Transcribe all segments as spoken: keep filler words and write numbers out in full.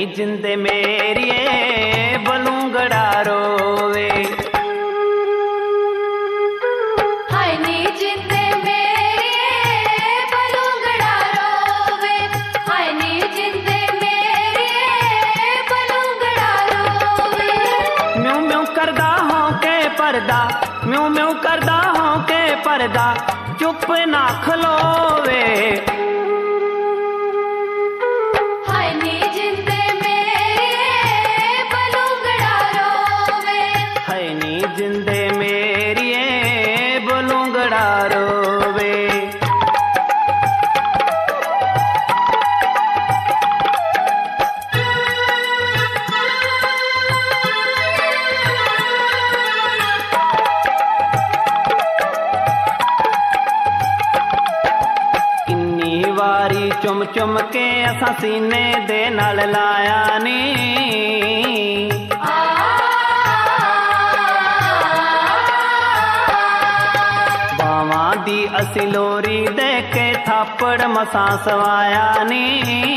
जिंदे मेरिए बलूंगड़ा रोवे। हाय नी जिंदे मेरिए बलूंगड़ा रोवे। हाय नी जिंदे मेरिए बलूंगड़ा रोवे। म्यूं म्यूं करदा हों के पर्दा, म्यूं म्यूं करदा हों के पर्दा चुप ना खलोवे। जिंदे मेरिए बलूंगड़ा रोवे। किन्नी वारी चुम चुम के असां सीने दे नाल लाया नी। दी असी लोरी दे के थापड़ मसा सवाया नी।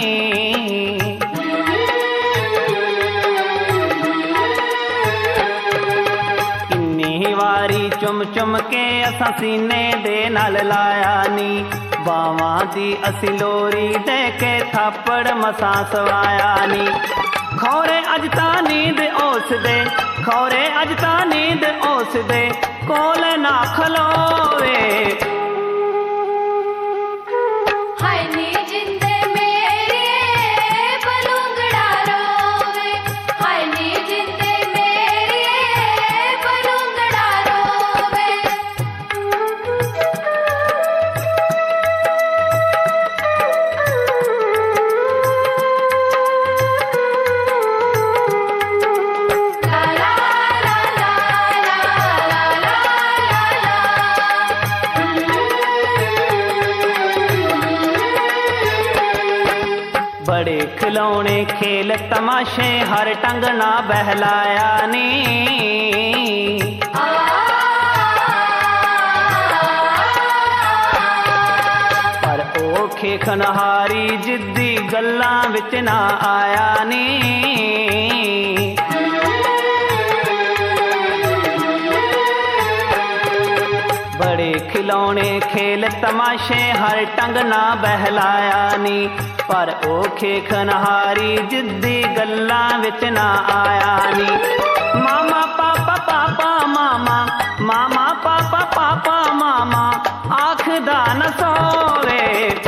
किन्नी वारी चुम चुम के असा सीने दे नाल लाया नी। बावां दी असी लोरी दे के थापड़ मसा सवाया नी। खौरे अज ता नींद ओस दे, खौरे अज ता नींद ओस दे कोल ना खलोवे। हाय नी जिंदे मेरिए बलूंगड़ा रोवे। हाय नी जिंदे मेरिए बलूंगड़ा रोवे। बड़े खिलौने खेल तमाशे हर टंग ना बहलाया नी। पर ओ खेखनहारी जिद्दी गल्लां विच ना आया नी। बड़े खिलौने खेल तमाशे हर टंग ना बहलाया नी। पर ओ खेखनहारी जिद्दी गल्लां विच ना आया नी। मामा पापा पापा मामा, मामा पापा पापा मामा आखदा न सोवे।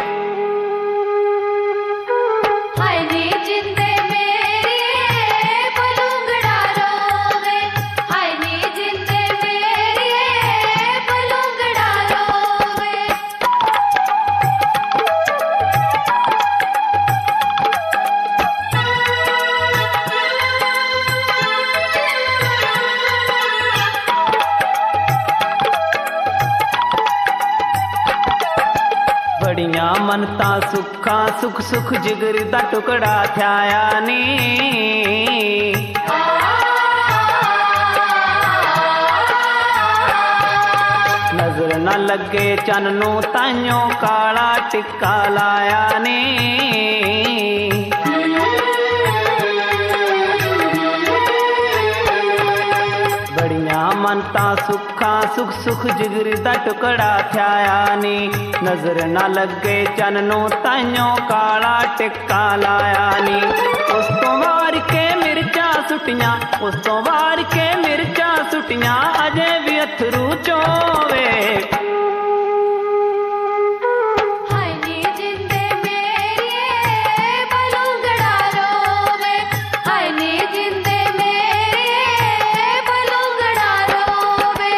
हाय नी जिंदे मेरिए बलूंगड़ा रोवे। हाय नी जिंदे मेरिए बलूंगड़ा रोवे। बड़ियां मनता सुखा सुख सुख जिगर दा टुकड़ा थ्याया नी। नजर न लगे चन नू ताइयों काला टिक्का लाया नी। बड़ियां मनता सुखा सुख सुख जिगर दा टुकड़ा थ्याया नी। नजर न लगे चन नू ताइयों काला टिक्का लाया नी। उस तो वार के मिर्चा सुटियां, उस तो वार के मिर्चा सुटियां अजे भी अथरू चोवे। हाय नी जिंदे मेरिए बलूंगड़ा रोवे। हाय नी जिंदे मेरिए बलूंगड़ा रोवे।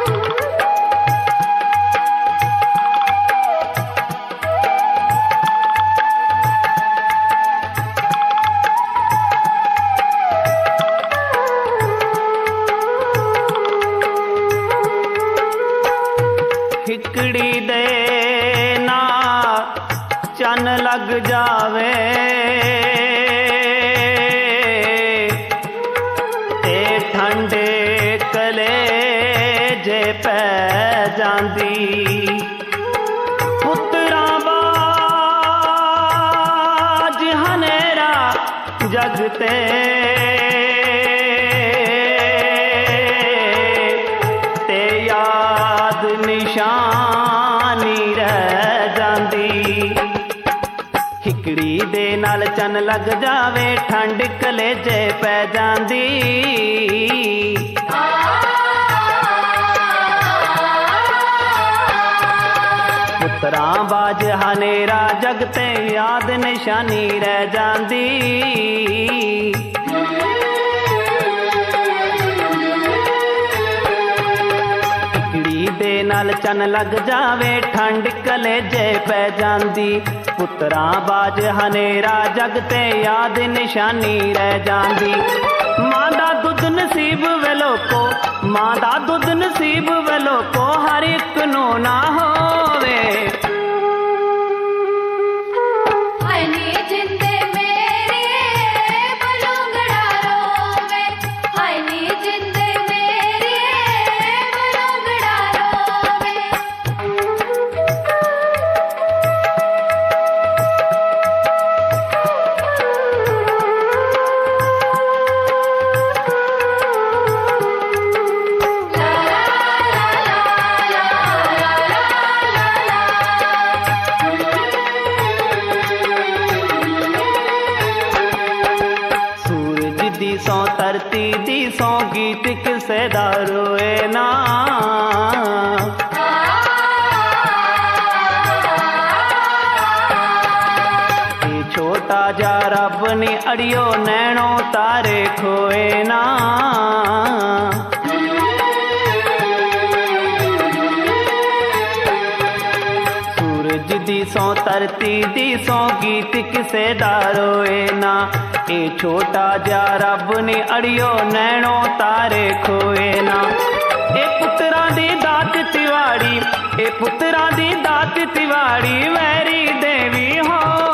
हिकड़ी दे ना चन लग जावे ते ठंडे कलेजे पै जांदी। पुत्तरां बाज हनेरा जगते ते याद निशानी रह जांदी। हिकड़ी दे नाल चन लग जावे ठंड कलेजे पै जांदी। पुत्रा बाज हनेरा जगते याद निशानी रह जांदी। हिकड़ी दे नाल चन लग जावे ठंड कलेजे पै जांदी। पुत्रा बाज हनेरा जगते याद निशानी रह जांदी। मां दा दुध नसीब वेलो को, मां दा दुध नसीब वेलो को हर एक नू ना होवे। हाय नी जिंदे मेरे बलूंगड़ा रोवे, हाय नी जिंदे मेरे बलूंगड़ा रोवे। सौ धरती दी सौ गीत किसे दा रोए ना। ये छोटा जा रब ने अड़ियो नैनो तारे खोए ना। सूरज दी सौ धरती दी सौ गीत किसे दा रोए ना। ए छोटा जा रब ने अड़ियो नैनो तारे खोए ना। ए पुत्रा दी दात तिवाड़ी, ए पुत्रा दी दात तिवाड़ी वैरी देवी हो।